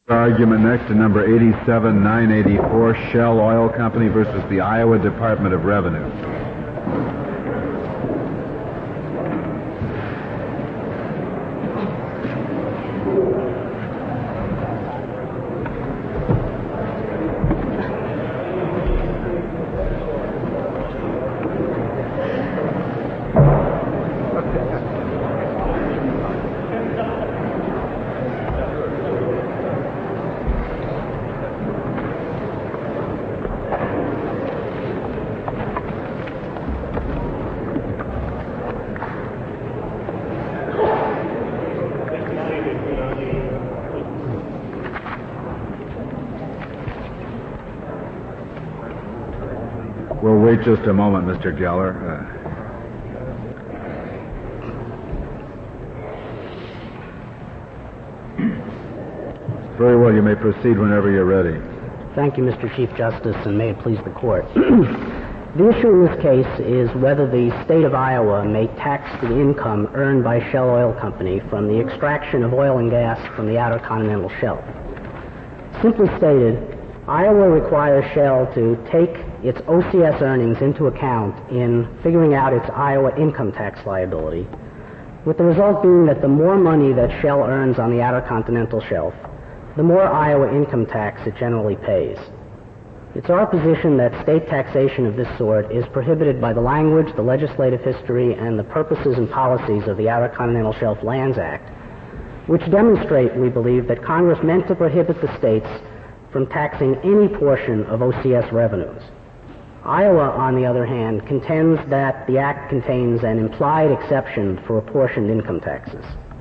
Argument next to number 87984, Shell Oil Company versus the Iowa Department of Revenue. We'll wait just a moment, Mr. Geller. Very well, you may proceed whenever you're ready. Thank you, Mr. Chief Justice, and may it please the Court. The issue in this case is whether the state of Iowa may tax the income earned by Shell Oil Company from the extraction of oil and gas from the Outer Continental Shelf. Simply stated, Iowa requires Shell to take its OCS earnings into account in figuring out its Iowa income tax liability, with the result being that the more money that Shell earns on the Outer Continental Shelf, the more Iowa income tax it generally pays. It's our position that state taxation of this sort is prohibited by the language, the legislative history, and the purposes and policies of the Outer Continental Shelf Lands Act, which demonstrate, we believe, that Congress meant to prohibit the states from taxing any portion of OCS revenues. Iowa, on the other hand, contends that the Act contains an implied exception for apportioned income taxes.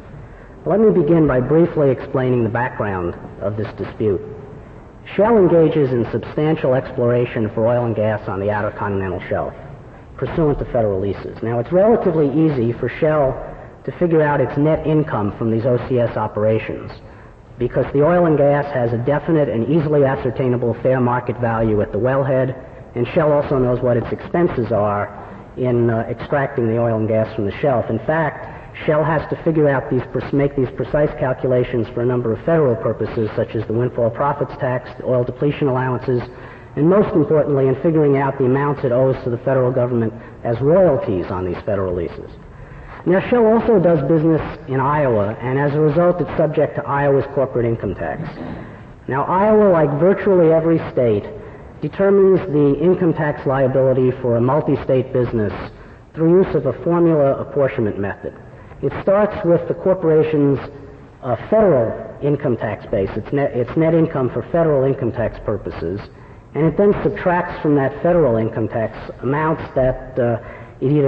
Let me begin by briefly explaining the background of this dispute. Shell engages in substantial exploration for oil and gas on the Outer Continental Shelf, pursuant to federal leases. Now, it's relatively easy for Shell to figure out its net income from these OCS operations, because the oil and gas has a definite and easily ascertainable fair market value at the wellhead, and Shell also knows what its expenses are in extracting the oil and gas from the shelf. In fact, Shell has to figure out make these precise calculations for a number of federal purposes, such as the windfall profits tax, the oil depletion allowances, and most importantly, in figuring out the amounts it owes to the federal government as royalties on these federal leases. Now, Shell also does business in Iowa, and as a result, it's subject to Iowa's corporate income tax. Now, Iowa, like virtually every state, determines the income tax liability for a multi-state business through use of a formula apportionment method. It starts with the corporation's federal income tax base, its net income for federal income tax purposes, and it then subtracts from that federal income tax amounts that it either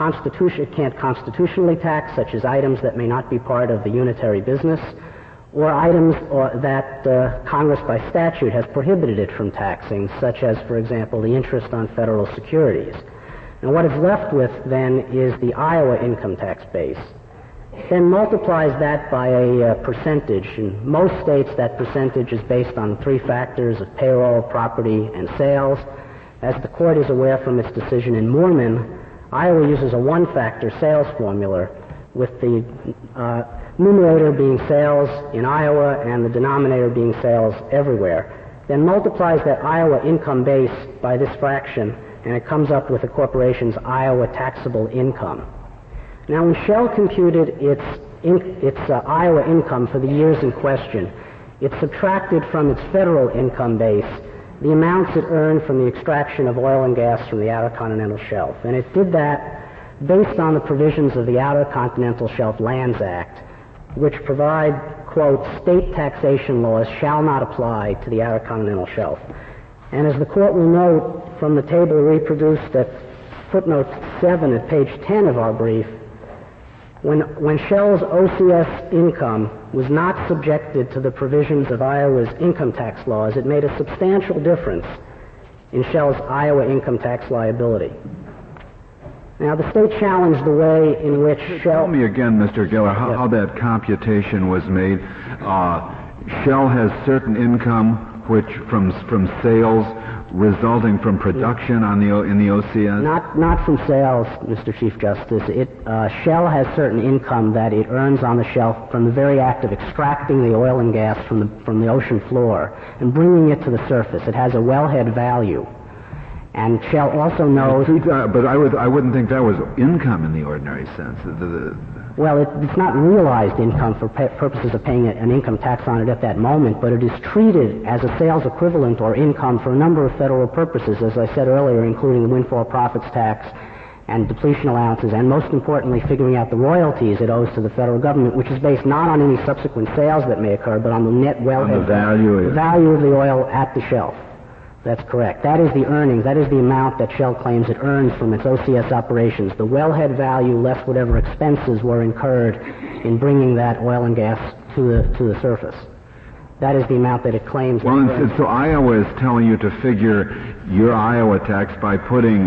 can't constitutionally tax, such as items that may not be part of the unitary business, or items that Congress by statute has prohibited it from taxing, such as, for example, the interest on federal securities. And what it's left with, then, is the Iowa income tax base. Then multiplies that by a percentage. In most states, that percentage is based on three factors of payroll, property, and sales. As the Court is aware from its decision in Moorman, Iowa uses a one-factor sales formula, with the numerator being sales in Iowa and the denominator being sales everywhere. Then multiplies that Iowa income base by this fraction, and it comes up with the corporation's Iowa taxable income. Now, when Shell computed its Iowa income for the years in question, it subtracted from its federal income base the amounts it earned from the extraction of oil and gas from the Outer Continental Shelf. And it did that based on the provisions of the Outer Continental Shelf Lands Act, which provide, quote, state taxation laws shall not apply to the Outer Continental Shelf. And as the Court will note from the table reproduced at footnote 7 at page 10 of our brief, when Shell's OCS income was not subjected to the provisions of Iowa's income tax laws, it made a substantial difference in Shell's Iowa income tax liability. Now, the state challenged the way in which Shell... Tell me again, Mr. Geller, how that computation was made. Shell has certain income from sales resulting from production in the OCS? Not from sales, Mr. Chief Justice. Shell has certain income that it earns on the shelf from the very act of extracting the oil and gas from the ocean floor and bringing it to the surface. It has a wellhead value. And Shell also knows... But I wouldn't think that was income in the ordinary sense. Well, it's not realized income for purposes of paying an income tax on it at that moment, but it is treated as a sales equivalent or income for a number of federal purposes, as I said earlier, including the windfall profits tax and depletion allowances, and most importantly, figuring out the royalties it owes to the federal government, which is based not on any subsequent sales that may occur, but on the net wellhead on the value of the oil at the shelf. That's correct. That is the earnings. That is the amount that Shell claims it earns from its OCS operations. The wellhead value less whatever expenses were incurred in bringing that oil and gas to the surface. That is the amount that it claims. Well, so Iowa is telling you to figure your Iowa tax by putting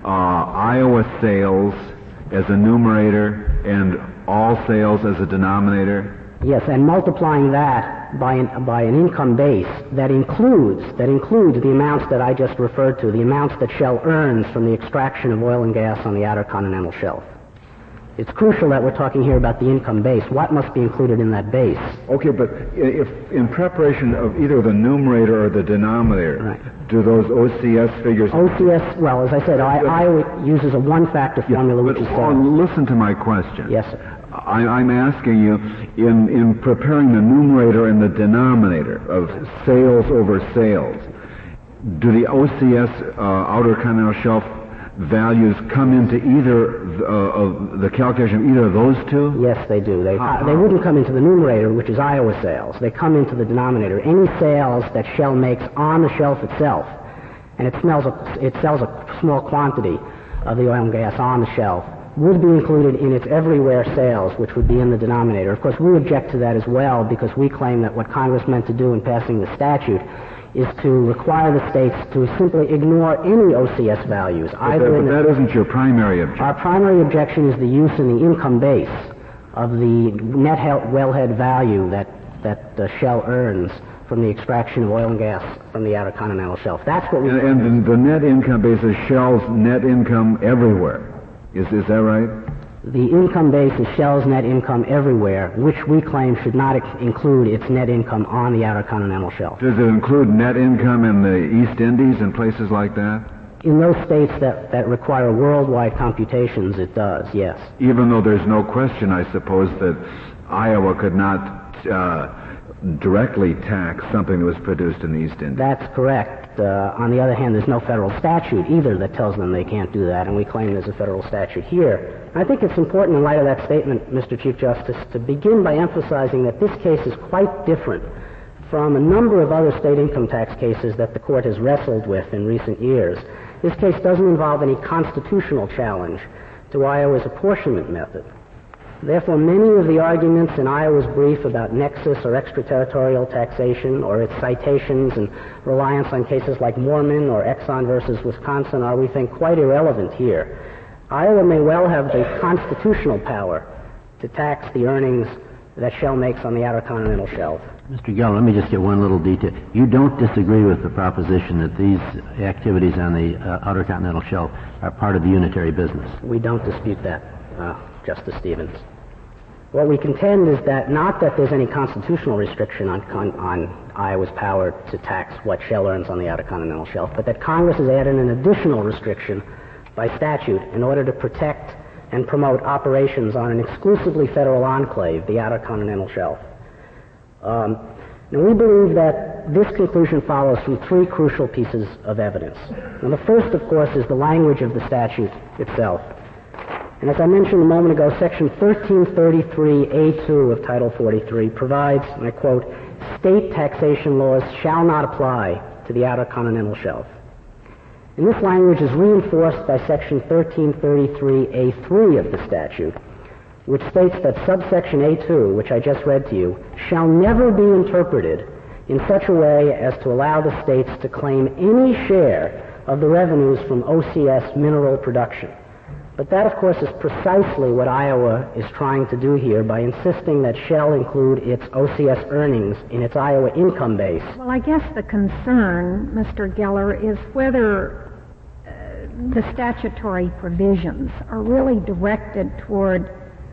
Iowa sales as a numerator and all sales as a denominator. Yes, and multiplying that by an income base that includes the amounts that I just referred to, the amounts that Shell earns from the extraction of oil and gas on the outer continental shelf. It's crucial that we're talking here about the income base. What must be included in that base? Okay, but if in preparation of either the numerator or the denominator, right, do those OCS figures... OCS, well, as I said, Iowa uses a one-factor formula, which is... listen to my question. Yes, sir. I'm asking you, in preparing the numerator and the denominator of sales over sales, do the OCS outer continental shelf values come into either the calculation of either of those two? Yes, they do. They wouldn't come into the numerator, which is Iowa sales. They come into the denominator. Any sales that Shell makes on the shelf itself, and it sells a small quantity of the oil and gas on the shelf, would be included in its everywhere sales, which would be in the denominator. Of course, we object to that as well, because we claim that what Congress meant to do in passing the statute is to require the states to simply ignore any OCS values. But that isn't your primary objection. Our primary objection is the use in the income base of the net wellhead value that Shell earns from the extraction of oil and gas from the outer continental shelf. That's what we... And the net income base is Shell's net income everywhere. Is that right? The income base is Shell's net income everywhere, which we claim should not include its net income on the outer continental shelf. Does it include net income in the East Indies and places like that? In those states that require worldwide computations, it does, yes. Even though there's no question, I suppose, that Iowa could not directly tax something that was produced in the East Indies. That's correct. On the other hand, there's no federal statute either that tells them they can't do that, and we claim there's a federal statute here. I think it's important in light of that statement, Mr. Chief Justice, to begin by emphasizing that this case is quite different from a number of other state income tax cases that the court has wrestled with in recent years. This case doesn't involve any constitutional challenge to Iowa's apportionment method. Therefore, many of the arguments in Iowa's brief about nexus or extraterritorial taxation, or its citations and reliance on cases like Mormon or Exxon versus Wisconsin, are, we think, quite irrelevant here. Iowa may well have the constitutional power to tax the earnings that Shell makes on the outer continental shelf. Mr. Geller, let me just get one little detail. You don't disagree with the proposition that these activities on the outer continental shelf are part of the unitary business? We don't dispute that, Justice Stevens. What we contend is that not that there's any constitutional restriction on Iowa's power to tax what Shell earns on the outer continental shelf, but that Congress has added an additional restriction by statute in order to protect and promote operations on an exclusively federal enclave, the outer continental shelf. Now, we believe that this conclusion follows from three crucial pieces of evidence. Now, the first, of course, is the language of the statute itself. And as I mentioned a moment ago, Section 1333A2 of Title 43 provides, and I quote, "State taxation laws shall not apply to the outer continental shelf." And this language is reinforced by Section 1333A3 of the statute, which states that subsection A2, which I just read to you, shall never be interpreted in such a way as to allow the states to claim any share of the revenues from OCS mineral production. But that, of course, is precisely what Iowa is trying to do here by insisting that Shell include its OCS earnings in its Iowa income base. Well, I guess the concern, Mr. Geller, is whether the statutory provisions are really directed toward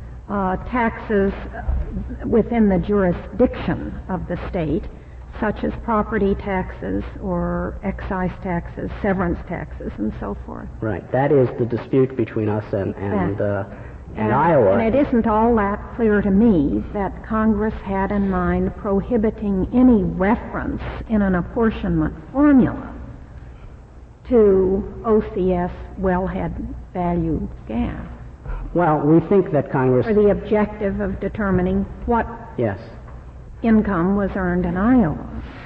taxes within the jurisdiction of the state, such as property taxes or excise taxes, severance taxes, and so forth. Right. That is the dispute between us and Iowa. And it isn't all that clear to me that Congress had in mind prohibiting any reference in an apportionment formula to OCS wellhead value gas. Well, we think that Congress... For the objective of determining what yes. income was earned in Iowa.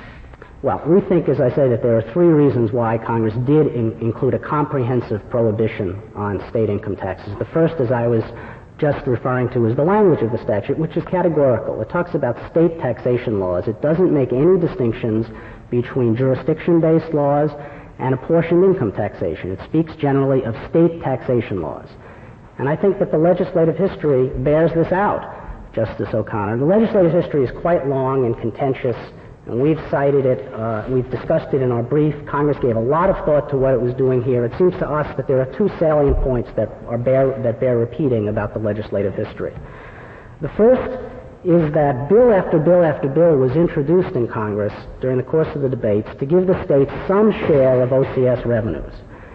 Well, we think, as I say, that there are three reasons why Congress did include a comprehensive prohibition on state income taxes. The first, as I was just referring to, is the language of the statute, which is categorical. It talks about state taxation laws. It doesn't make any distinctions between jurisdiction-based laws and apportioned income taxation. It speaks generally of state taxation laws. And I think that the legislative history bears this out, Justice O'Connor. The legislative history is quite long and contentious, and we've cited it, we've discussed it in our brief. Congress gave a lot of thought to what it was doing here. It seems to us that there are two salient points that bear repeating about the legislative history. The first is that bill after bill after bill was introduced in Congress during the course of the debates to give the states some share of OCS revenues,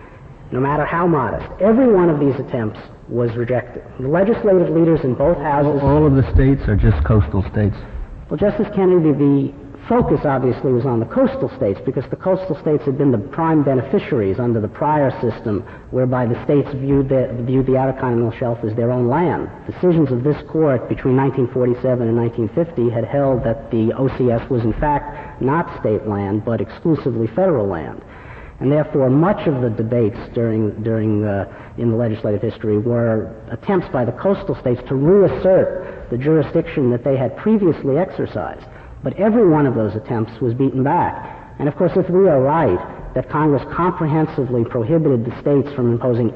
no matter how modest. Every one of these attempts was rejected. The legislative leaders in both houses... All of the states are just coastal states? Well, Justice Kennedy, the focus obviously was on the coastal states because the coastal states had been the prime beneficiaries under the prior system whereby the states viewed the Outer Continental Shelf as their own land. Decisions of this court between 1947 and 1950 had held that the OCS was in fact not state land but exclusively federal land. And therefore, much of the debates in the legislative history were attempts by the coastal states to reassert the jurisdiction that they had previously exercised. But every one of those attempts was beaten back. And of course, if we are right that Congress comprehensively prohibited the states from imposing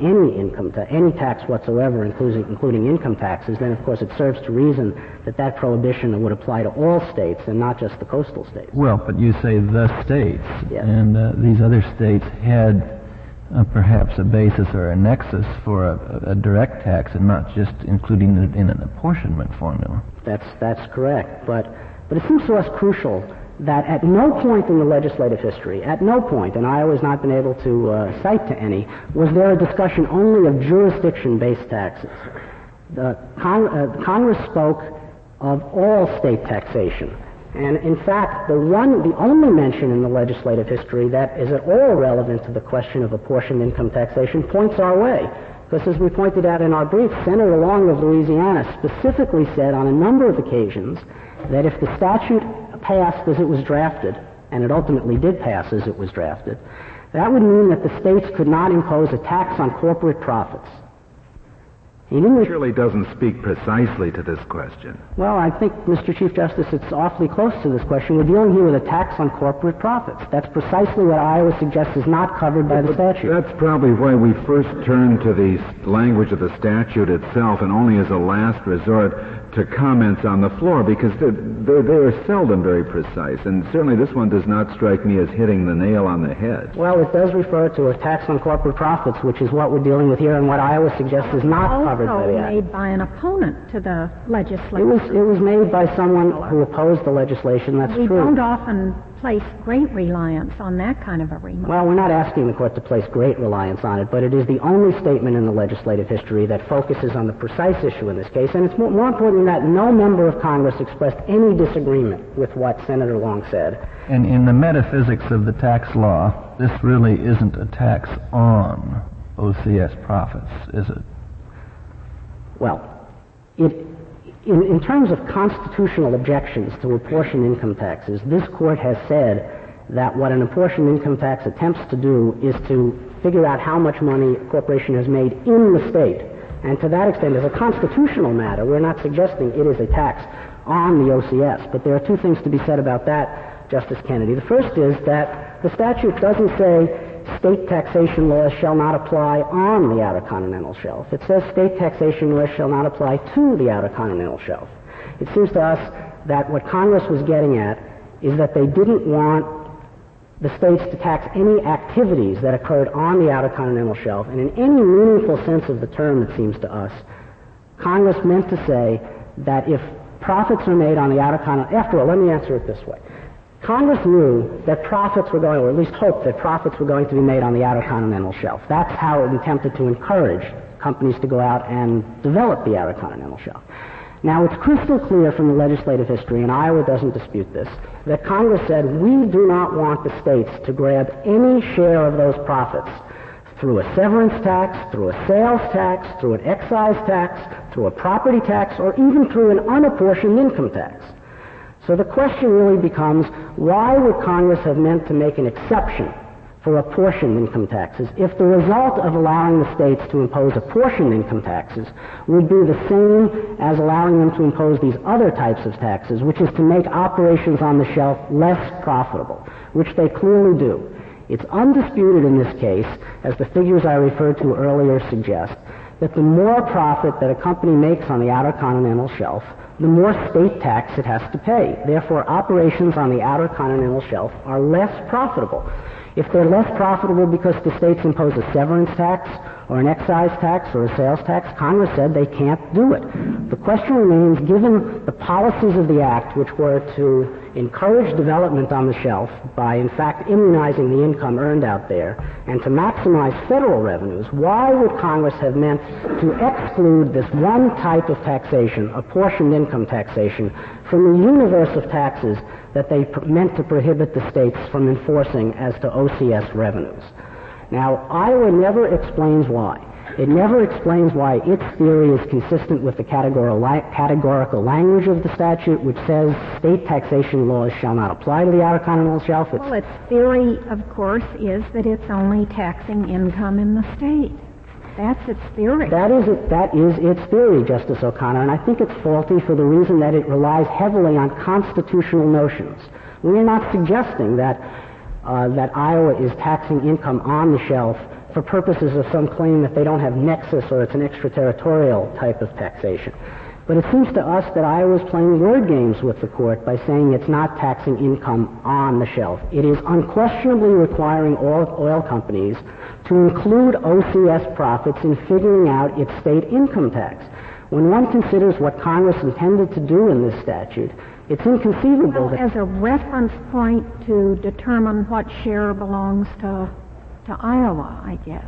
any tax whatsoever, including income taxes, then of course it serves to reason that prohibition would apply to all states and not just the coastal states. Well, but you say the states, yes. And these other states had perhaps a basis or a nexus for a direct tax and not just including it in an apportionment formula. That's correct, but it seems to us crucial that at no point in the legislative history, at no point, and Iowa has not been able to cite to any, was there a discussion only of jurisdiction-based taxes. Congress spoke of all state taxation. And in fact, the only mention in the legislative history that is at all relevant to the question of apportioned income taxation points our way. Because as we pointed out in our brief, Senator Long of Louisiana specifically said on a number of occasions that if the statute passed as it was drafted, and it ultimately did pass as it was drafted, that would mean that the states could not impose a tax on corporate profits. He surely doesn't speak precisely to this question. Well, I think, Mr. Chief Justice, it's awfully close to this question. We're dealing here with a tax on corporate profits. That's precisely what Iowa suggests is not covered by the statute. That's probably why we first turned to the language of the statute itself and only as a last resort to comments on the floor, because they're seldom very precise, and certainly this one does not strike me as hitting the nail on the head. Well, it does refer to a tax on corporate profits, which is what we're dealing with here and what Iowa suggests is not covered by the Act. Made by an opponent to the legislation. It was made by someone who opposed the legislation, that's true. We don't often place great reliance on that kind of a remark. Well, we're not asking the court to place great reliance on it, but it is the only statement in the legislative history that focuses on the precise issue in this case, and it's more important than that, no member of Congress expressed any disagreement with what Senator Long said. And in the metaphysics of the tax law, this really isn't a tax on OCS profits, is it? Well, in terms of constitutional objections to apportioned income taxes, this court has said that what an apportioned income tax attempts to do is to figure out how much money a corporation has made in the state. And to that extent, as a constitutional matter, we're not suggesting it is a tax on the OCS. But there are two things to be said about that, Justice Kennedy. The first is that the statute doesn't say state taxation laws shall not apply on the Outer Continental Shelf. It says state taxation laws shall not apply to the Outer Continental Shelf. It seems to us that what Congress was getting at is that they didn't want the states to tax any activities that occurred on the Outer Continental Shelf. And in any meaningful sense of the term, it seems to us, Congress meant to say that if profits are made on the Outer Continental... After all, let me answer it this way. Congress knew that profits were going, or at least hoped that profits were going to be made on the Outer Continental Shelf. That's how it attempted to encourage companies to go out and develop the Outer Continental Shelf. Now, it's crystal clear from the legislative history, and Iowa doesn't dispute this, that Congress said, we do not want the states to grab any share of those profits through a severance tax, through a sales tax, through an excise tax, through a property tax, or even through an unapportioned income tax. So the question really becomes, why would Congress have meant to make an exception for apportioned income taxes if the result of allowing the states to impose apportioned income taxes would be the same as allowing them to impose these other types of taxes, which is to make operations on the shelf less profitable, which they clearly do. It's undisputed in this case, as the figures I referred to earlier suggest, that the more profit that a company makes on the Outer Continental Shelf, the more state tax it has to pay. Therefore, operations on the Outer Continental Shelf are less profitable. If they're less profitable because the states impose a severance tax or an excise tax or a sales tax, Congress said they can't do it. The question remains, given the policies of the Act, which were to encourage development on the shelf by, in fact, immunizing the income earned out there, and to maximize federal revenues, why would Congress have meant to exclude this one type of taxation, apportioned income taxation, from the universe of taxes that they meant to prohibit the states from enforcing as to OCS revenues? Now, Iowa never explains why. It never explains why its theory is consistent with the categorical language of the statute, which says state taxation laws shall not apply to the Outer Continental Shelf. Well, its theory, of course, is that it's only taxing income in the state. That's its theory. That is its theory, Justice O'Connor, and I think it's faulty for the reason that it relies heavily on constitutional notions. We are not suggesting that Iowa is taxing income on the shelf for purposes of some claim that they don't have nexus or it's an extraterritorial type of taxation. But it seems to us that Iowa is playing word games with the court by saying it's not taxing income on the shelf. It is unquestionably requiring oil companies to include OCS profits in figuring out its state income tax. When one considers what Congress intended to do in this statute, it's inconceivable that... As a reference point to determine what share belongs to Iowa, I guess.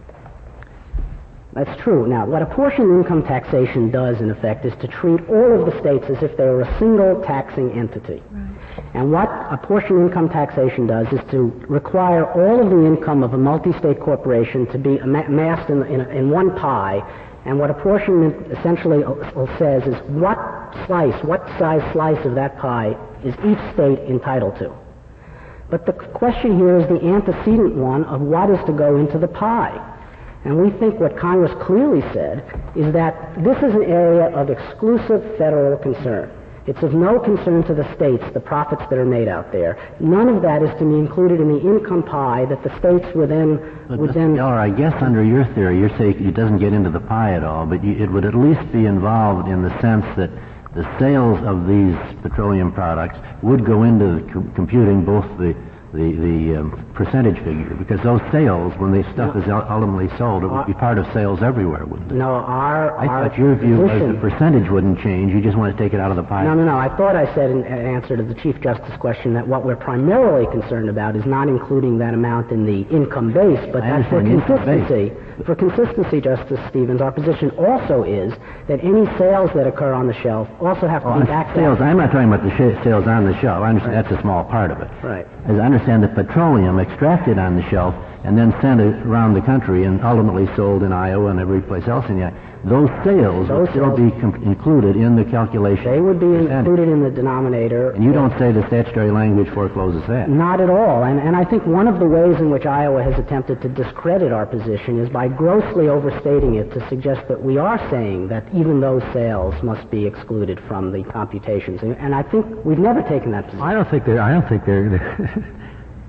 That's true. Now, what apportioned income taxation does, in effect, is to treat all of the states as if they were a single taxing entity. Right. And what apportioned income taxation does is to require all of the income of a multi-state corporation to be amassed in one pie. And what apportionment essentially says is what size slice of that pie is each state entitled to. But the question here is the antecedent one of what is to go into the pie. And we think what Congress clearly said is that this is an area of exclusive federal concern. It's of no concern to the states, the profits that are made out there. None of that is to be included in the income pie that the states would then... Or I guess under your theory, you're saying it doesn't get into the pie at all, but it would at least be involved in the sense that the sales of these petroleum products would go into computing both the percentage figure, because those sales, when the stuff is ultimately sold, it would be part of sales everywhere, wouldn't it? No, I thought your view was the percentage wouldn't change. You just want to take it out of the pie. No. I thought I said in answer to the Chief Justice question that what we're primarily concerned about is not including that amount in the income base, but that's for consistency. For consistency, Justice Stevens, our position also is that any sales that occur on the shelf also have to be backed out. I'm not talking about the sales on the shelf. I understand that's a small part of it. Right. As I understand, the petroleum extracted on the shelf and then sent around the country and ultimately sold in Iowa and every place else in the United States, those sales would still be included in the calculation. They would be included in the denominator. And you don't say the statutory language forecloses that? Not at all. And I think one of the ways in which Iowa has attempted to discredit our position is by grossly overstating it to suggest that we are saying that even those sales must be excluded from the computations. And I think we've never taken that position. I don't think they're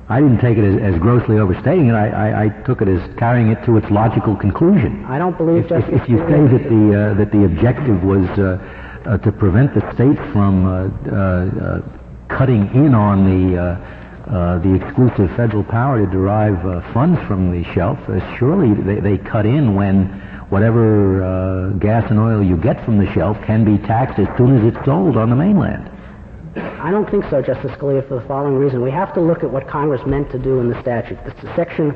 I didn't take it as grossly overstating it. I took it as carrying it to its logical conclusion. I don't believe if you say that the objective was to prevent the states from cutting in on the exclusive federal power to derive funds from the shelf, surely they cut in when whatever gas and oil you get from the shelf can be taxed as soon as it's sold on the mainland. I don't think so, Justice Scalia, for the following reason. We have to look at what Congress meant to do in the statute. Section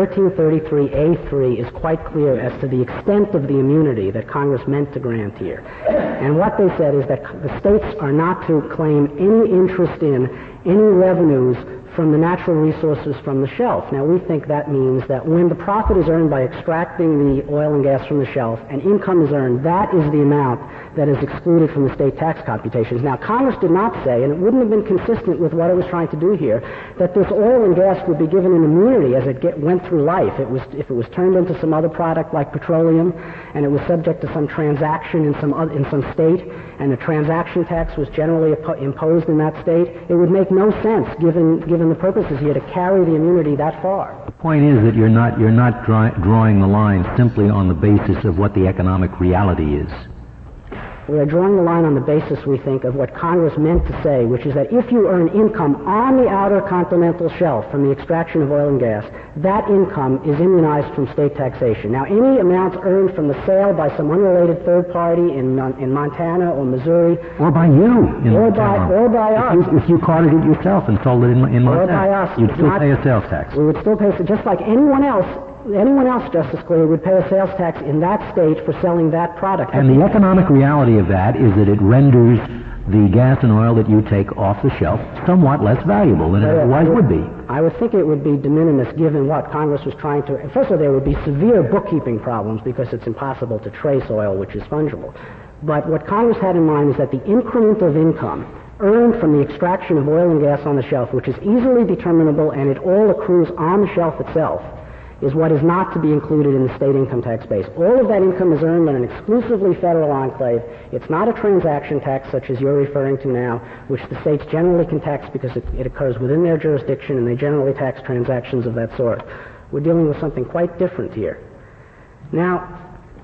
1333A3 is quite clear as to the extent of the immunity that Congress meant to grant here. And what they said is that the states are not to claim any interest in any revenues from the natural resources from the shelf. Now, we think that means that when the profit is earned by extracting the oil and gas from the shelf and income is earned, that is the amount that is excluded from the state tax computations. Now, Congress did not say, and it wouldn't have been consistent with what it was trying to do here, that this oil and gas would be given an immunity as it went through life. If it was turned into some other product like petroleum, and it was subject to some transaction in some state, and the transaction tax was generally imposed in that state, it would make no sense, given the purposes here, to carry the immunity that far. The point is that you're not drawing the line simply on the basis of what the economic reality is. We are drawing the line on the basis, we think, of what Congress meant to say, which is that if you earn income on the outer continental shelf from the extraction of oil and gas, that income is immunized from state taxation. Now, any amounts earned from the sale by some unrelated third party in Montana or Missouri, or by you, or by us, if you carted it yourself and sold it in Montana, or by us, you'd still pay a sales tax. We would still pay, just like anyone else, Justice Scalia, would pay a sales tax in that state for selling that product. And the economic reality of that is that it renders the gas and oil that you take off the shelf somewhat less valuable than it otherwise would be. I would think it would be de minimis given what Congress was trying to... First of all, there would be severe bookkeeping problems because it's impossible to trace oil, which is fungible. But what Congress had in mind is that the increment of income earned from the extraction of oil and gas on the shelf, which is easily determinable and it all accrues on the shelf itself, is what is not to be included in the state income tax base. All of that income is earned in an exclusively federal enclave. It's not a transaction tax such as you're referring to now, which the states generally can tax because it occurs within their jurisdiction and they generally tax transactions of that sort. We're dealing with something quite different here. Now,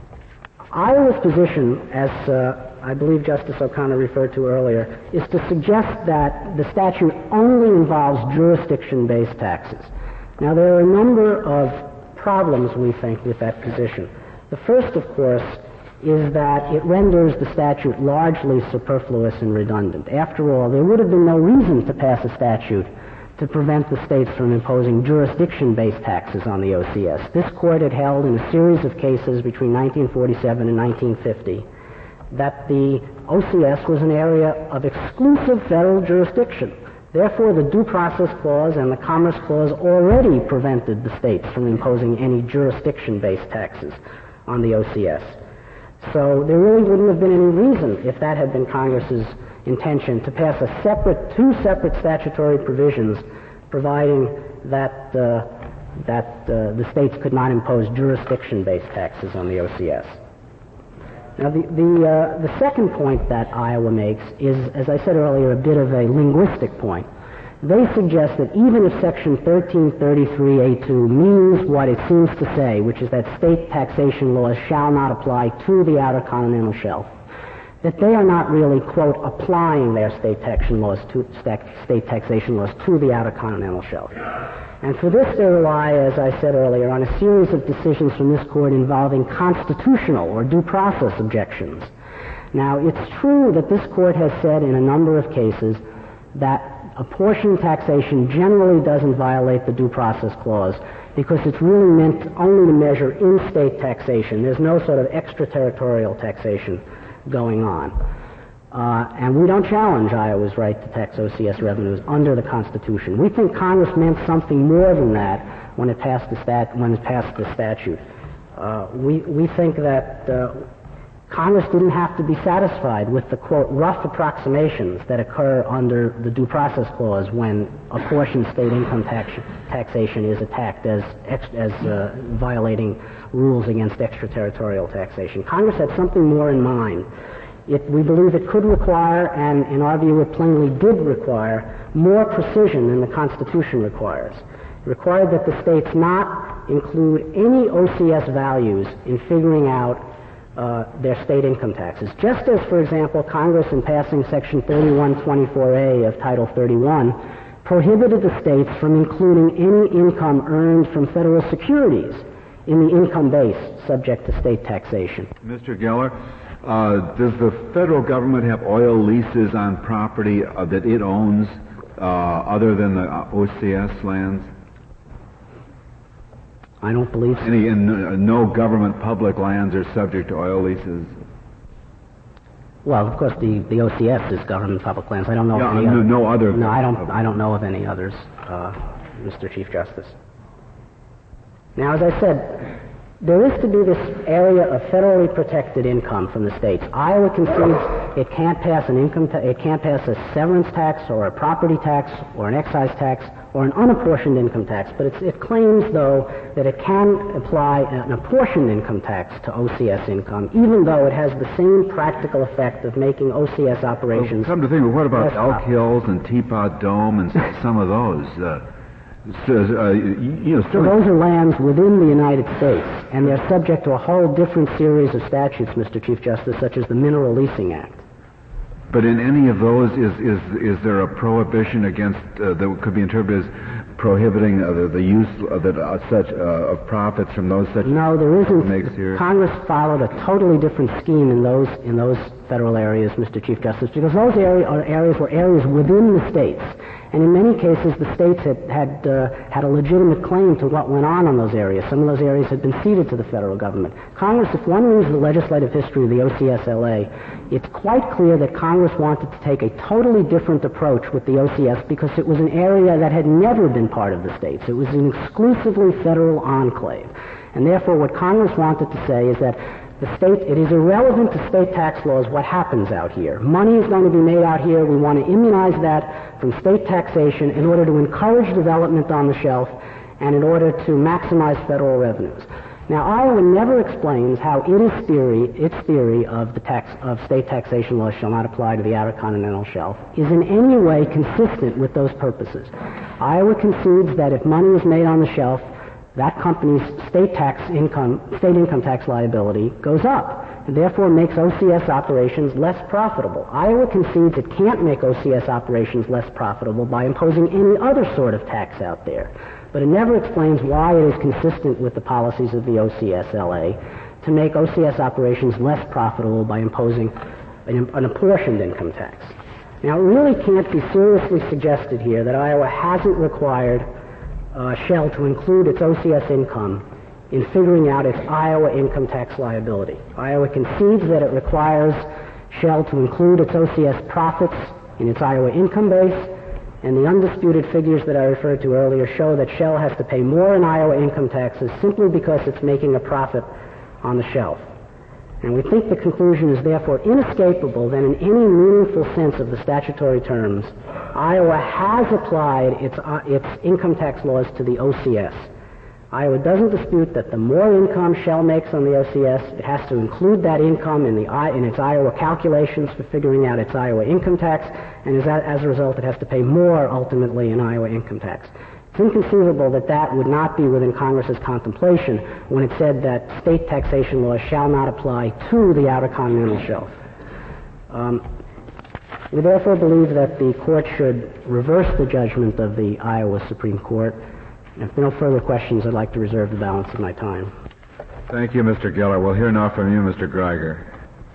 Iowa's position, as I believe Justice O'Connor referred to earlier, is to suggest that the statute only involves jurisdiction-based taxes. Now, there are a number of problems, we think, with that position. The first, of course, is that it renders the statute largely superfluous and redundant. After all, there would have been no reason to pass a statute to prevent the states from imposing jurisdiction-based taxes on the OCS. This court had held in a series of cases between 1947 and 1950 that the OCS was an area of exclusive federal jurisdiction. Therefore, the Due Process Clause and the Commerce Clause already prevented the states from imposing any jurisdiction-based taxes on the OCS. So there really wouldn't have been any reason, if that had been Congress's intention, to pass two separate statutory provisions providing that the states could not impose jurisdiction-based taxes on the OCS. Now, the second point that Iowa makes is, as I said earlier, a bit of a linguistic point. They suggest that even if Section 1333A2 means what it seems to say, which is that state taxation laws shall not apply to the Outer Continental Shelf, that they are not really, quote, applying their state taxation laws to the Outer Continental Shelf. And for this they rely, as I said earlier, on a series of decisions from this court involving constitutional or due process objections. Now, it's true that this court has said in a number of cases that apportioned taxation generally doesn't violate the Due Process Clause because it's really meant only to measure in-state taxation. There's no sort of extraterritorial taxation going on. And we don't challenge Iowa's right to tax OCS revenues under the Constitution. We think Congress meant something more than that when it passed the statute. We think that Congress didn't have to be satisfied with the, quote, rough approximations that occur under the Due Process Clause when apportioned state income taxation is attacked as violating rules against extraterritorial taxation. Congress had something more in mind we believe it could require, and in our view it plainly did require, more precision than the Constitution requires. It required that the states not include any OCS values in figuring out their state income taxes. Just as, for example, Congress, in passing Section 3124A of Title 31, prohibited the states from including any income earned from federal securities in the income base subject to state taxation. Mr. Geller, does the federal government have oil leases on property that it owns other than the OCS lands? I don't believe so. No government public lands are subject to oil leases? Well, of course, the OCS is government public lands. I don't know of any other. No, I don't know of any others, Mr. Chief Justice. Now, as I said, there is to be this area of federally protected income from the states. Iowa concedes it can't pass it can't pass a severance tax or a property tax or an excise tax or an unapportioned income tax, but it claims, though, that it can apply an apportioned income tax to OCS income, even though it has the same practical effect of making OCS operations. Well, come to think of it, what about Elk Hills and Teapot Dome and some of those? So those are lands within the United States, and they're subject to a whole different series of statutes, Mr. Chief Justice, such as the Mineral Leasing Act. But in any of those, is there a prohibition against that could be interpreted as prohibiting the use of profits from those such? No, there isn't. Congress followed a totally different scheme in those federal areas, Mr. Chief Justice, because those areas were areas within the states. And in many cases, the states had a legitimate claim to what went on in those areas. Some of those areas had been ceded to the federal government. Congress, if one reads the legislative history of the OCS-LA, it's quite clear that Congress wanted to take a totally different approach with the OCS because it was an area that had never been part of the states. It was an exclusively federal enclave. And therefore, what Congress wanted to say is that it is irrelevant to state tax laws what happens out here. Money is going to be made out here. We want to immunize that from state taxation in order to encourage development on the shelf and in order to maximize federal revenues. Now, Iowa never explains how its theory of state taxation laws shall not apply to the outer continental shelf is in any way consistent with those purposes. Iowa concedes that if money is made on the shelf, that company's state income tax liability goes up, and therefore makes OCS operations less profitable. Iowa concedes it can't make OCS operations less profitable by imposing any other sort of tax out there, but it never explains why it is consistent with the policies of the OCS-LA to make OCS operations less profitable by imposing an apportioned income tax. Now, it really can't be seriously suggested here that Iowa hasn't required Shell to include its OCS income in figuring out its Iowa income tax liability. Iowa concedes that it requires Shell to include its OCS profits in its Iowa income base, and the undisputed figures that I referred to earlier show that Shell has to pay more in Iowa income taxes simply because it's making a profit on the shelf. And we think the conclusion is therefore inescapable that in any meaningful sense of the statutory terms, Iowa has applied its income tax laws to the OCS. Iowa doesn't dispute that the more income Shell makes on the OCS, it has to include that income in its Iowa calculations for figuring out its Iowa income tax, and as a result, it has to pay more ultimately in Iowa income tax. It's inconceivable that that would not be within Congress's contemplation when it said that state taxation laws shall not apply to the outer continental shelf. We therefore believe that the court should reverse the judgment of the Iowa Supreme Court. And if there are no further questions, I'd like to reserve the balance of my time. Thank you, Mr. Geller. We'll hear now from you, Mr. Greiger.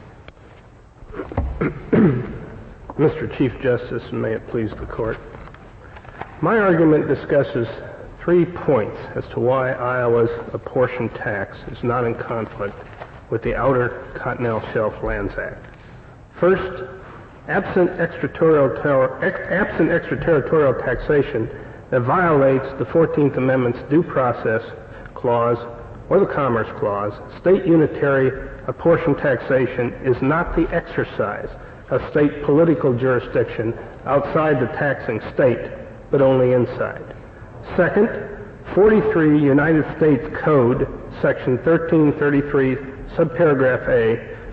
Mr. Chief Justice, and may it please the Court. My argument discusses 3 points as to why Iowa's apportioned tax is not in conflict with the Outer Continental Shelf Lands Act. First, absent extraterritorial taxation that violates the 14th Amendment's Due Process Clause or the Commerce Clause, state unitary apportioned taxation is not the exercise of state political jurisdiction outside the taxing state, but only inside. Second, 43 United States Code, Section 1333, subparagraph A,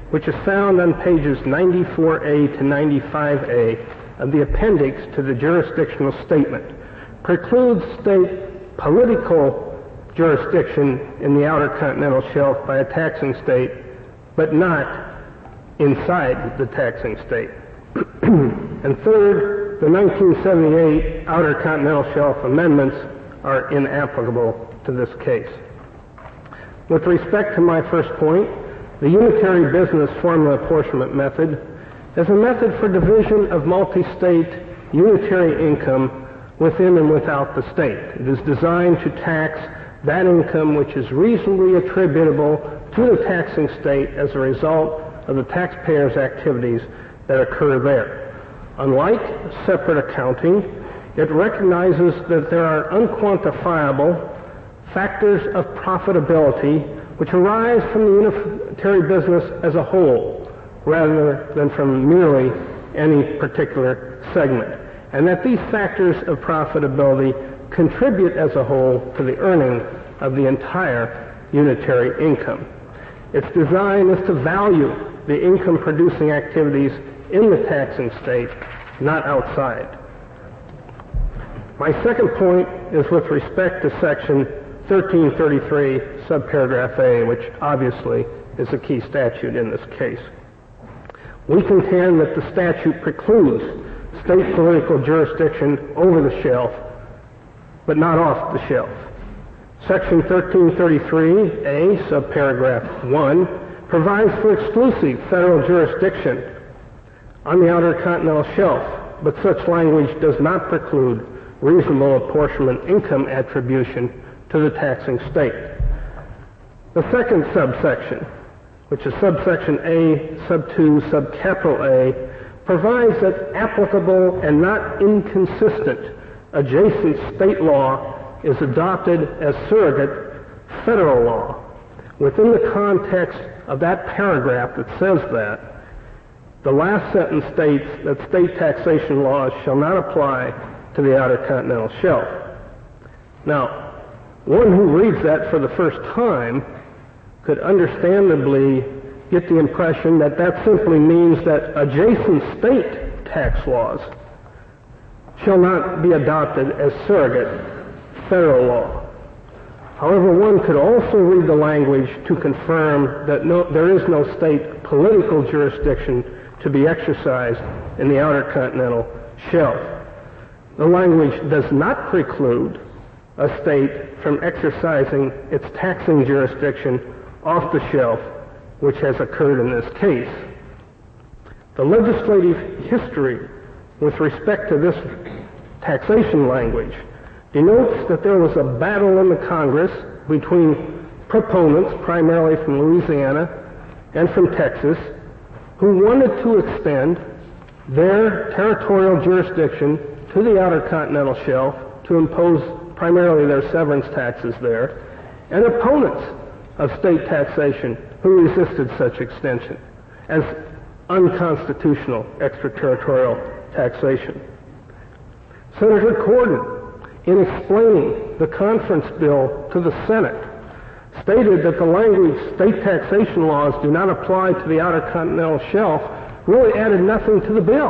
which is found on pages 94A to 95A of the appendix to the jurisdictional statement, precludes state political jurisdiction in the Outer Continental Shelf by a taxing state, but not inside the taxing state. And third, the 1978 Outer Continental Shelf amendments are inapplicable to this case. With respect to my first point, the unitary business formula apportionment method is a method for division of multi-state unitary income within and without the state. It is designed to tax that income which is reasonably attributable to the taxing state as a result of the taxpayer's activities that occur there. Unlike separate accounting, it recognizes that there are unquantifiable factors of profitability which arise from the unitary business as a whole, rather than from merely any particular segment, and that these factors of profitability contribute as a whole to the earning of the entire unitary income. Its design is to value the income-producing activities in the taxing state, not outside. My second point is with respect to Section 1333, subparagraph A, which obviously is a key statute in this case. We contend that the statute precludes state political jurisdiction over the shelf, but not off the shelf. Section 1333A, subparagraph 1, provides for exclusive federal jurisdiction on the Outer Continental Shelf, but such language does not preclude reasonable apportionment income attribution to the taxing state. The second subsection, which is subsection A, sub 2, subcapital A, provides that applicable and not inconsistent adjacent state law is adopted as surrogate federal law. Within the context of that paragraph that says that, the last sentence states that state taxation laws shall not apply to the Outer Continental Shelf. Now, one who reads that for the first time could understandably get the impression that that simply means that adjacent state tax laws shall not be adopted as surrogate federal law. However, one could also read the language to confirm that there is no state political jurisdiction to be exercised in the Outer Continental Shelf. The language does not preclude a state from exercising its taxing jurisdiction off the shelf, which has occurred in this case. The legislative history with respect to this taxation language denotes that there was a battle in the Congress between proponents, primarily from Louisiana and from Texas, who wanted to extend their territorial jurisdiction to the Outer Continental Shelf to impose primarily their severance taxes there, and opponents of state taxation who resisted such extension as unconstitutional extraterritorial taxation. Senator Corden, in explaining the conference bill to the Senate, stated that the language state taxation laws do not apply to the Outer Continental Shelf really added nothing to the bill.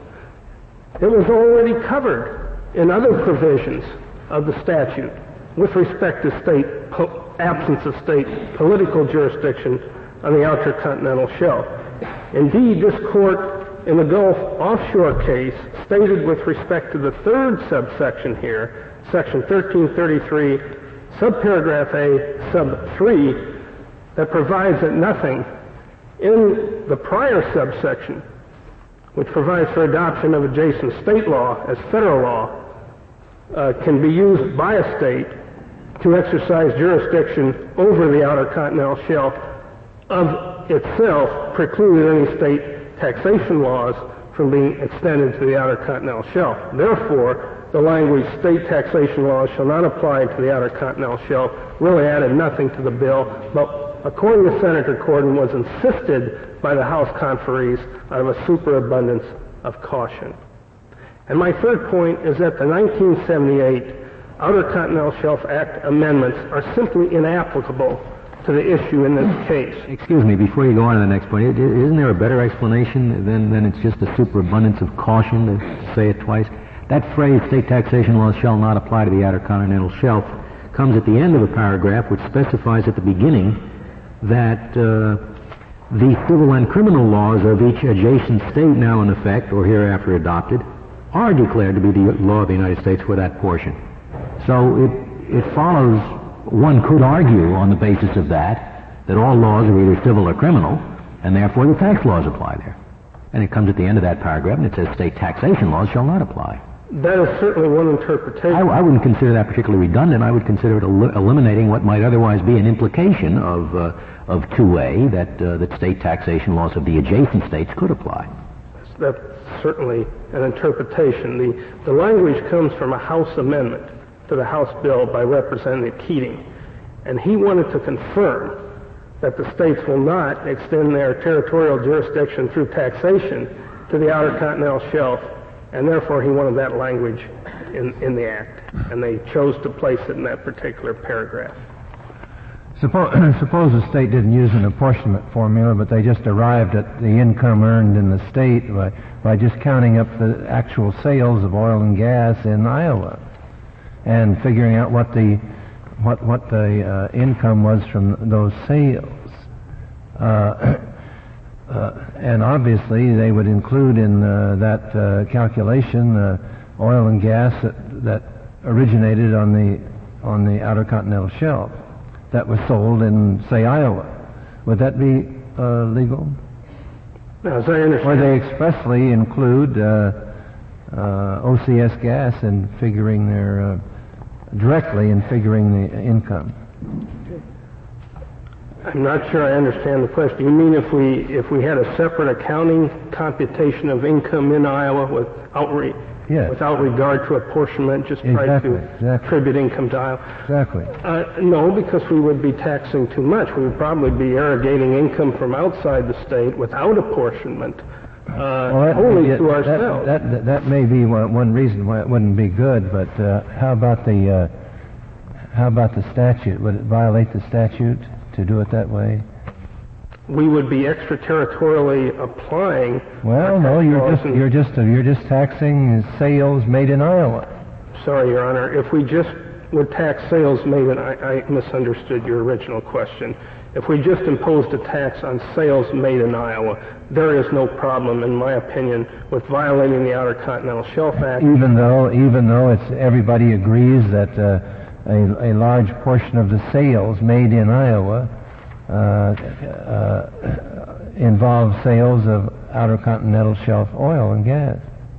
It was already covered in other provisions of the statute with respect to absence of state political jurisdiction on the Outer Continental Shelf. Indeed, this court in the Gulf offshore case stated with respect to the third subsection here, section 1333, subparagraph A, sub 3, that provides that nothing in the prior subsection, which provides for adoption of adjacent state law as federal law, can be used by a state to exercise jurisdiction over the Outer Continental Shelf of itself, precluding any state taxation laws from being extended to the Outer Continental Shelf. Therefore, the language state taxation laws shall not apply to the Outer Continental Shelf really added nothing to the bill, but according to Senator Corden, was insisted by the House conferees out of a superabundance of caution. And my third point is that the 1978 Outer Continental Shelf Act amendments are simply inapplicable to the issue in this case. Excuse me, before you go on to the next point, isn't there a better explanation than it's just a superabundance of caution to say it twice? That phrase, state taxation laws shall not apply to the Outer Continental Shelf, comes at the end of a paragraph which specifies at the beginning that the civil and criminal laws of each adjacent state now in effect or hereafter adopted are declared to be the law of the United States for that portion. So it follows, one could argue on the basis of that all laws are either civil or criminal, and therefore the tax laws apply there. And it comes at the end of that paragraph and it says state taxation laws shall not apply. That is certainly one interpretation. I wouldn't consider that particularly redundant. I would consider it eliminating what might otherwise be an implication of 2A that state taxation laws of the adjacent states could apply. That's certainly an interpretation. The language comes from a House amendment to the House bill by Representative Keating, and he wanted to confirm that the states will not extend their territorial jurisdiction through taxation to the Outer Continental Shelf, and therefore he wanted that language in the Act, and they chose to place it in that particular paragraph. Suppose the state didn't use an apportionment formula, but they just arrived at the income earned in the state by just counting up the actual sales of oil and gas in Iowa and figuring out what the income was from those sales. And obviously they would include in that calculation oil and gas that originated on the Outer Continental Shelf that was sold in, say, Iowa. Would that be legal? Now, as I understand, or they expressly include OCS gas in figuring their directly in figuring the income. I'm not sure I understand the question. You mean if we had a separate accounting computation of income in Iowa without regard to apportionment, just try to attribute income to Iowa? Exactly. No, because we would be taxing too much. We would probably be irrigating income from outside the state without apportionment, only to ourselves. That may be one reason why it wouldn't be good. But how about the statute? Would it violate the statute to do it that way? We would be extraterritorially applying. Well, no, you're just taxing sales made in Iowa. Sorry, Your Honor. If we just would tax sales made in, I misunderstood your original question. If we just imposed a tax on sales made in Iowa, there is no problem, in my opinion, with violating the Outer Continental Shelf Act. Even though everybody agrees that a large portion of the sales made in Iowa involve sales of Outer Continental Shelf oil and gas.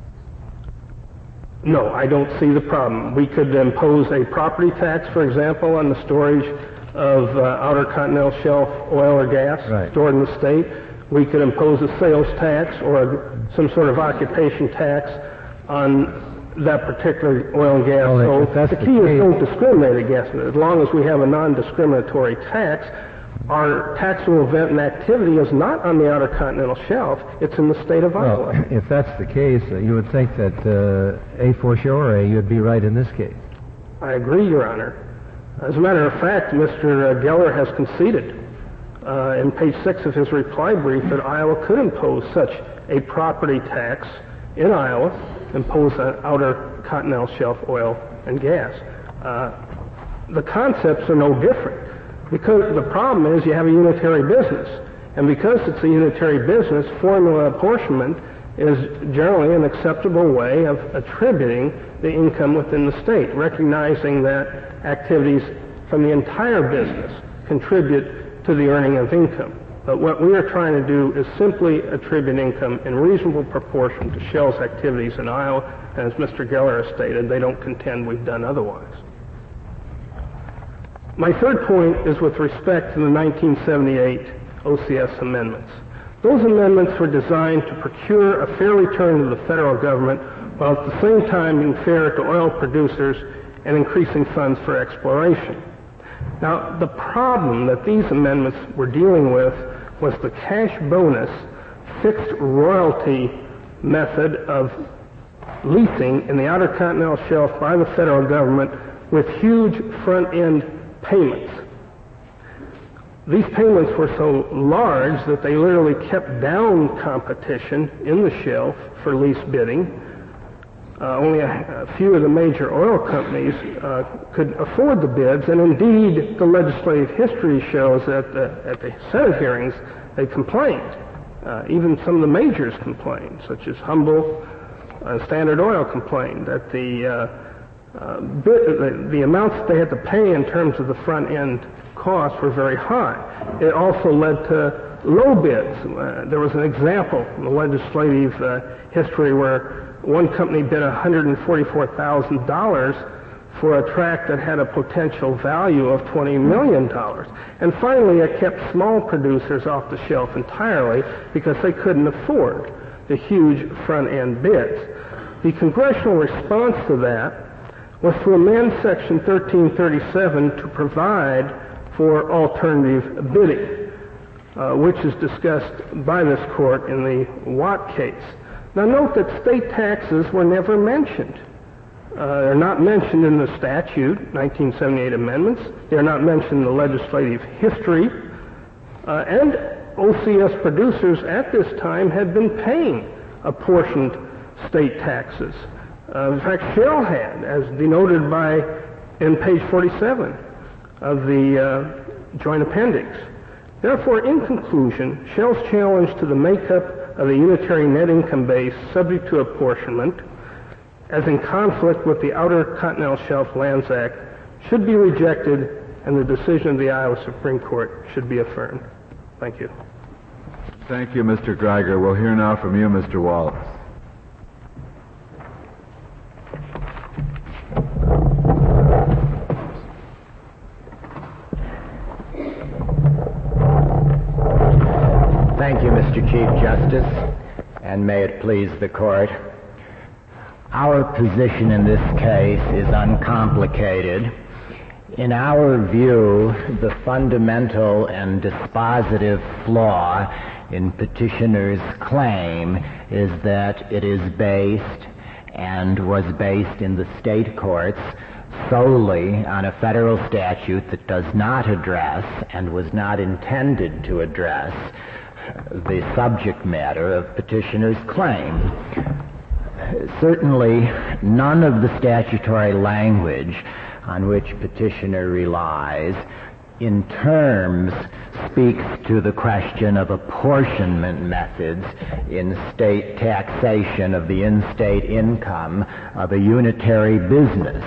No, I don't see the problem. We could impose a property tax, for example, on the storage of Outer Continental Shelf oil or gas stored in the state. We could impose a sales tax or some sort of occupation tax on that particular oil and gas. Well, so the key is don't discriminate against it. As long as we have a non-discriminatory tax, our taxable event and activity is not on the Outer Continental Shelf. It's in the state of Iowa. Well, if that's the case, you would think that a fortiori you'd be right in this case. I agree, Your Honor. As a matter of fact, Mr. Geller has conceded in page 6 of his reply brief that Iowa could impose such a property tax in Iowa, impose an Outer Continental Shelf oil and gas. The concepts are no different. Because the problem is you have a unitary business. And because it's a unitary business, formula apportionment is generally an acceptable way of attributing the income within the state, recognizing that activities from the entire business contribute to the earning of income. But what we are trying to do is simply attribute income in reasonable proportion to Shell's activities in Iowa, and as Mr. Geller has stated, they don't contend we've done otherwise. My third point is with respect to the 1978 OCS amendments. Those amendments were designed to procure a fair return to the federal government while at the same time being fair to oil producers and increasing funds for exploration. Now, the problem that these amendments were dealing with was the cash bonus fixed royalty method of leasing in the Outer Continental Shelf by the federal government with huge front-end payments. these payments were so large that they literally kept down competition in the shelf for lease bidding. Only a few of the major oil companies could afford the bids, and indeed the legislative history shows that at the Senate hearings they complained. Even some of the majors complained, such as Humble and Standard Oil complained that the amounts they had to pay in terms of the front-end costs were very high. It also led to low bids. There was an example in the legislative history where one company bid $144,000 for a tract that had a potential value of $20 million. And finally, it kept small producers off the shelf entirely because they couldn't afford the huge front-end bids. The congressional response to that was to amend Section 1337 to provide for alternative bidding, which is discussed by this court in the Watt case. Now note that state taxes were never mentioned. They're not mentioned in the statute, 1978 amendments. They're not mentioned in the legislative history. And OCS producers at this time had been paying apportioned state taxes. In fact, Shell had, as denoted in page 47 of the joint appendix. Therefore, in conclusion, Shell's challenge to the makeup of the unitary net income base subject to apportionment, as in conflict with the Outer Continental Shelf Lands Act, should be rejected, and the decision of the Iowa Supreme Court should be affirmed. Thank you. Thank you, Mr. Greiger. We'll hear now from you, Mr. Wallace. Thank you, Mr. Chief Justice, and may it please the Court. Our position in this case is uncomplicated. In our view, the fundamental and dispositive flaw in petitioner's claim is that it is based and was based in the state courts solely on a federal statute that does not address and was not intended to address the subject matter of petitioner's claim. Certainly, none of the statutory language on which petitioner relies in terms speaks to the question of apportionment methods in state taxation of the in-state income of a unitary business.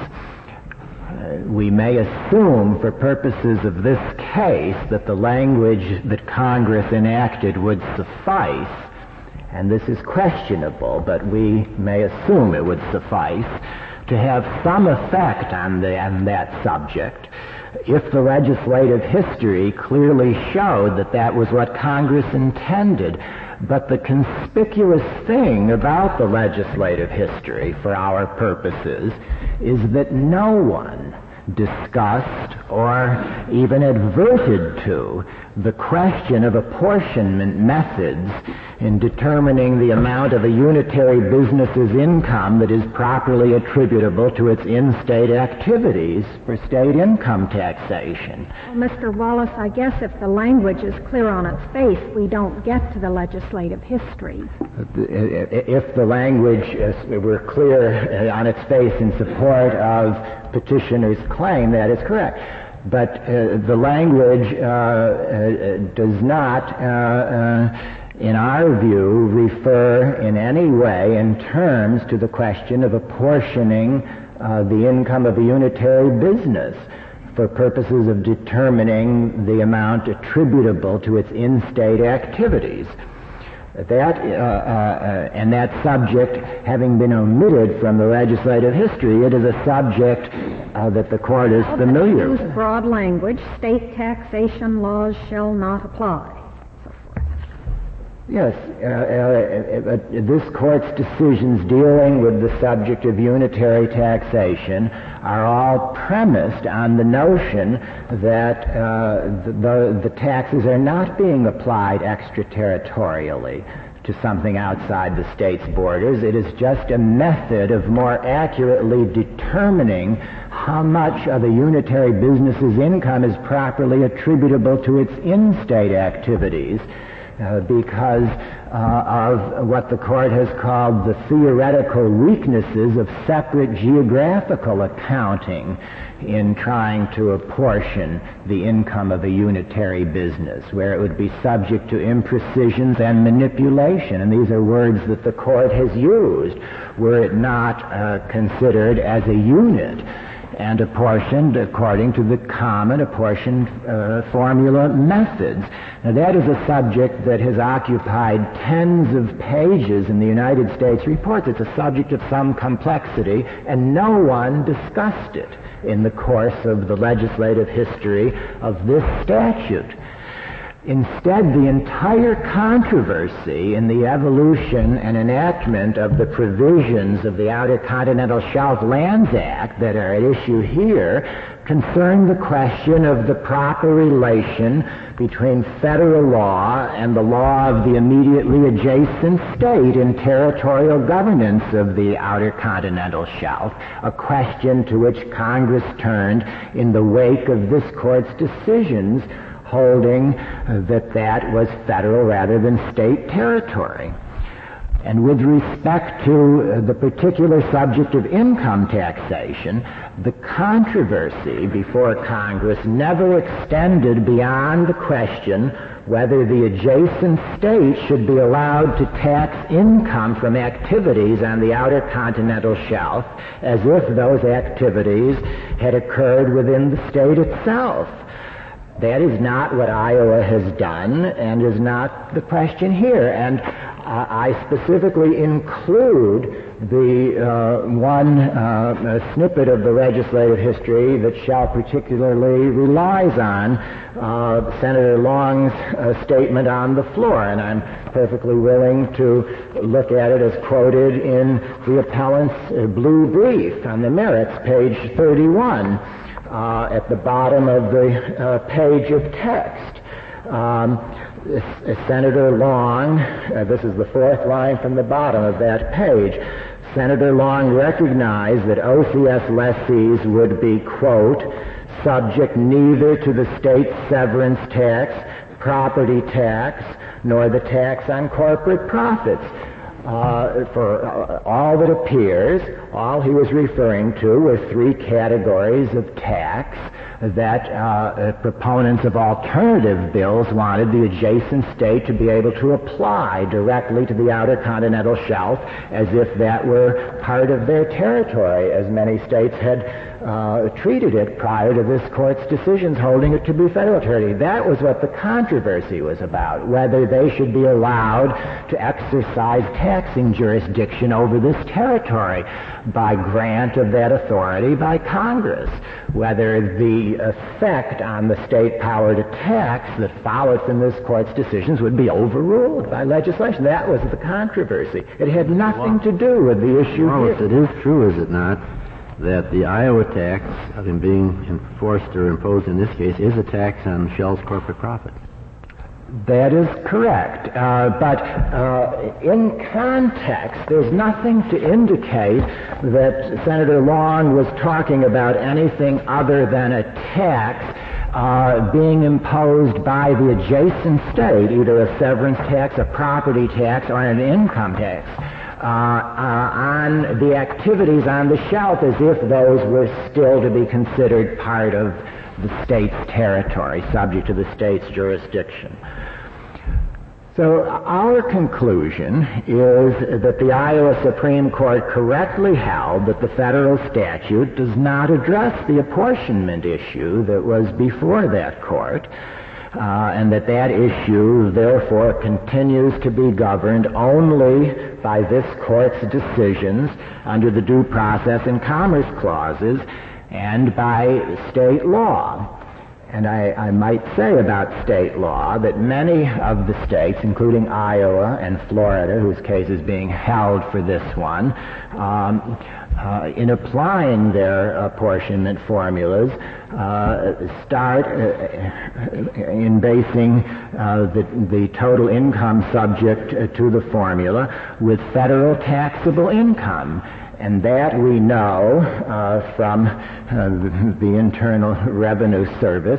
We may assume for purposes of this case that the language that Congress enacted would suffice, and this is questionable, but we may assume it would suffice to have some effect on that subject if the legislative history clearly showed that that was what Congress intended. But the conspicuous thing about the legislative history for our purposes is that no one discussed or even adverted to the question of apportionment methods in determining the amount of a unitary business's income that is properly attributable to its in-state activities for state income taxation. Well, Mr. Wallace, I guess if the language is clear on its face, we don't get to the legislative history. If the language were clear on its face in support of petitioner's claim, that is correct. But the language does not, in our view, refer in any way in terms to the question of apportioning the income of a unitary business for purposes of determining the amount attributable to its in-state activities. And that subject having been omitted from the legislative history, it is a subject that the Court is familiar with. Use broad language, state taxation laws shall not apply. So forth. Yes, this Court's decisions dealing with the subject of unitary taxation are all premised on the notion that the taxes are not being applied extraterritorially to something outside the state's borders. It is just a method of more accurately determining how much of a unitary business's income is properly attributable to its in-state activities. Because of what the court has called the theoretical weaknesses of separate geographical accounting in trying to apportion the income of a unitary business, where it would be subject to imprecisions and manipulation. And these are words that the court has used, were it not considered as a unit and apportioned according to the common apportion formula methods. Now, that is a subject that has occupied tens of pages in the United States reports. It's a subject of some complexity, and no one discussed it in the course of the legislative history of this statute. Instead, the entire controversy in the evolution and enactment of the provisions of the Outer Continental Shelf Lands Act that are at issue here concern the question of the proper relation between federal law and the law of the immediately adjacent state in territorial governance of the Outer Continental Shelf, a question to which Congress turned in the wake of this court's decisions holding that was federal rather than state territory. And with respect to the particular subject of income taxation, the controversy before Congress never extended beyond the question whether the adjacent state should be allowed to tax income from activities on the Outer Continental Shelf as if those activities had occurred within the state itself. That is not what Iowa has done and is not the question here. And I specifically include the one snippet of the legislative history that Shell particularly relies on, Senator Long's statement on the floor, and I'm perfectly willing to look at it as quoted in the appellant's blue brief on the merits, page 31. At the bottom of the page of text. Senator Long, this is the fourth line from the bottom of that page, Senator Long recognized that OCS lessees would be, quote, subject neither to the state severance tax, property tax, nor the tax on corporate profits. For all that appears, all he was referring to were three categories of tax that proponents of alternative bills wanted the adjacent state to be able to apply directly to the Outer Continental Shelf as if that were part of their territory, as many states had treated it prior to this court's decisions holding it to be federal territory. That was what the controversy was about, whether they should be allowed to exercise taxing jurisdiction over this territory by grant of that authority by Congress, whether the effect on the state power to tax that followed from this court's decisions would be overruled by legislation. That was the controversy. It had nothing to do with the issue here. It is true, is it not, that the Iowa tax, in being enforced or imposed in this case, is a tax on Shell's corporate profits? That is correct. But in context, there's nothing to indicate that Senator Long was talking about anything other than a tax being imposed by the adjacent state, either a severance tax, a property tax, or an income tax, on the activities on the shelf as if those were still to be considered part of the state's territory, subject to the state's jurisdiction. So our conclusion is that the Iowa Supreme Court correctly held that the federal statute does not address the apportionment issue that was before that court, and that issue, therefore, continues to be governed only by this court's decisions under the Due Process and Commerce Clauses and by state law. And I might say about state law that many of the states, including Iowa and Florida, whose case is being held for this one, in applying their apportionment formulas, start in basing the total income subject to the formula with federal taxable income. And that we know from the Internal Revenue Service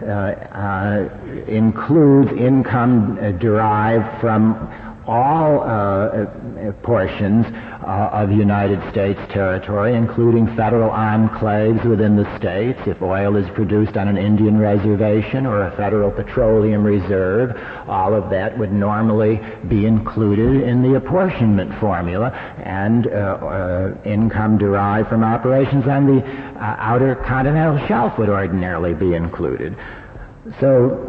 includes income derived from all portions of United States territory, including federal enclaves within the states. If oil is produced on an Indian reservation or a federal petroleum reserve, all of that would normally be included in the apportionment formula, and income derived from operations on the outer continental shelf would ordinarily be included. So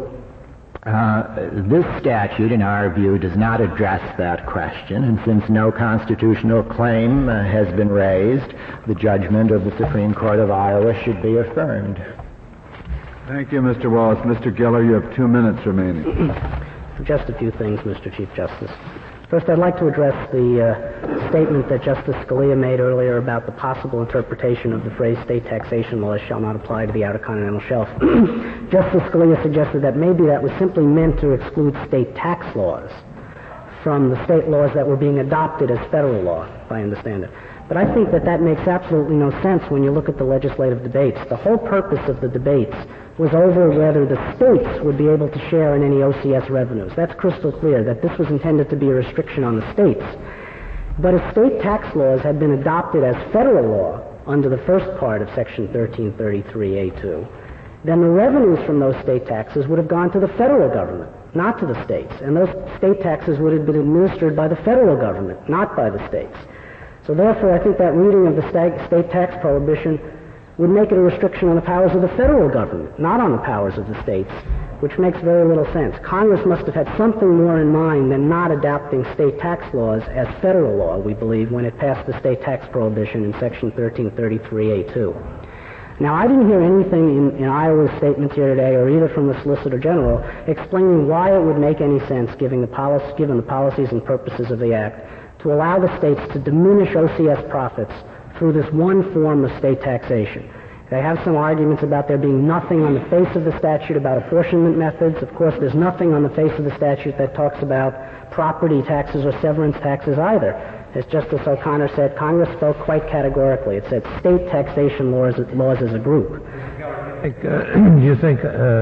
this statute, in our view, does not address that question, and since no constitutional claim has been raised, the judgment of the Supreme Court of Iowa should be affirmed. Thank you, Mr. Wallace. Mr. Geller, you have 2 minutes remaining. Just a few things, Mr. Chief Justice. First, I'd like to address the statement that Justice Scalia made earlier about the possible interpretation of the phrase state taxation laws shall not apply to the Outer Continental Shelf. Justice Scalia suggested that maybe that was simply meant to exclude state tax laws from the state laws that were being adopted as federal law, if I understand it. But I think that that makes absolutely no sense when you look at the legislative debates. The whole purpose of the debates was over whether the states would be able to share in any OCS revenues. That's crystal clear, that this was intended to be a restriction on the states. But if state tax laws had been adopted as federal law under the first part of Section 1333A2, then the revenues from those state taxes would have gone to the federal government, not to the states. And those state taxes would have been administered by the federal government, not by the states. So therefore, I think that reading of the state tax prohibition would make it a restriction on the powers of the federal government, not on the powers of the states, which makes very little sense. Congress must have had something more in mind than not adopting state tax laws as federal law, we believe, when it passed the state tax prohibition in Section 1333A2. Now, I didn't hear anything in Iowa's statements here today, or either from the Solicitor General, explaining why it would make any sense, given the policies and purposes of the Act, to allow the states to diminish OCS profits through this one form of state taxation. They have some arguments about there being nothing on the face of the statute about apportionment methods. Of course, there's nothing on the face of the statute that talks about property taxes or severance taxes either. As Justice O'Connor said, Congress spoke quite categorically. It said state taxation laws as a group. Do you think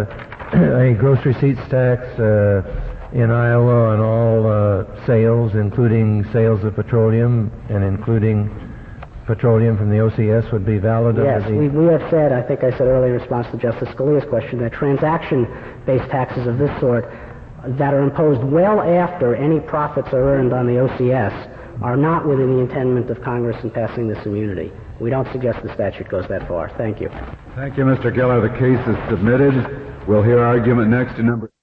a gross receipts tax in Iowa on all sales, including sales of petroleum and including petroleum from the OCS, would be valid? Yes, we have said, I think I said earlier in response to Justice Scalia's question, that transaction-based taxes of this sort that are imposed well after any profits are earned on the OCS are not within the intendment of Congress in passing this immunity. We don't suggest the statute goes that far. Thank you. Thank you, Mr. Geller. The case is submitted. We'll hear argument next to number